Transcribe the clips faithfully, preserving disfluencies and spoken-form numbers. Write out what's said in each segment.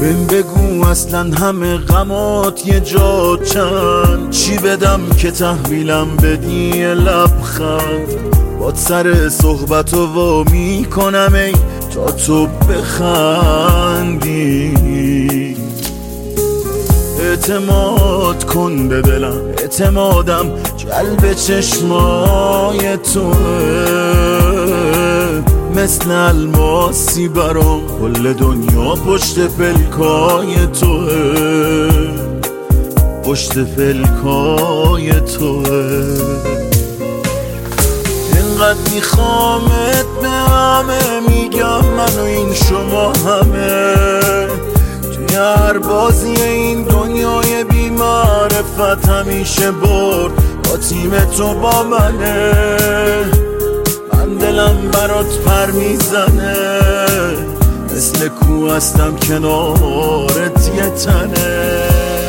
بهم بگو اصلا همه غمات یه جا چند، چی بدم که تحویلم بدی یه لبخند. باد سر صحبت و وا میکنم ای تا تو بخندی. اعتماد کن به دلم، اعتمادم جلب چشمای توه، مثل الماسی برام کل دنیا پشت پلکای توه، پشت پلکای توه. اینقدر میخوامت به همه میگم من و این شما همه، توی هر بازی این دنیای بی معرفت همیشه برد با تیم تو با منه. من دلم برات پر میزنه، مثل کو هستم کنارت یه تنه.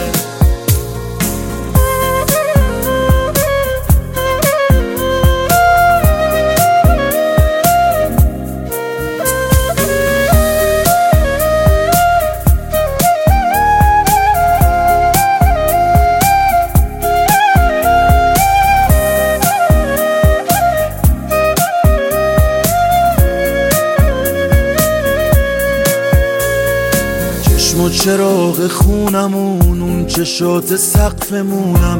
چشم و چراغ خونمون، اون چشات سقفمونم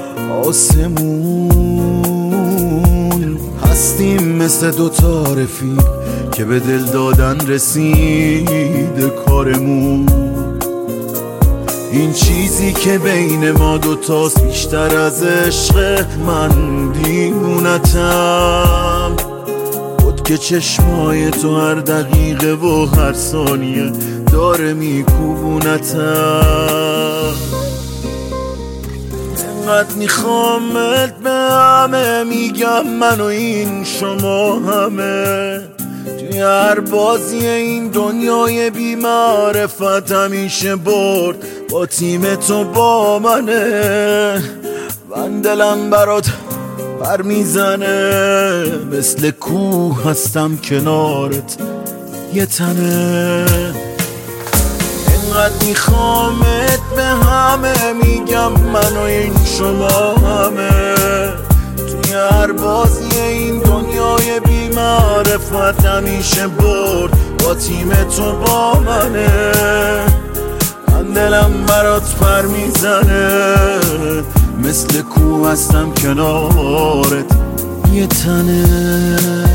آسمون. هستیم مثل دوتا رفیق که به دل دادن رسیده کارمون. این چیزی که بین ما دوتاست بیشتر از عشق، من دیوونتم. خود که چشمای تو هر دقیقه و هر ثانیه داره میکوبونتم. انقدر میخوامت به همه میگم من و این شما همه، توی هر بازی این دنیای بی معرفت همیشه برد با تیم تو با منه. من دلم برات پر میزنه، مثل کوه هستم کنارت یه تنه. اینقدر میخوامت به همه میگم من و این شما همه، توی هر بازی این دنیای بی معرفت همیشه برد با تیم تو با منه. من دلم برات پر میزنه، مثل کوه هستم کنارت یه تنه.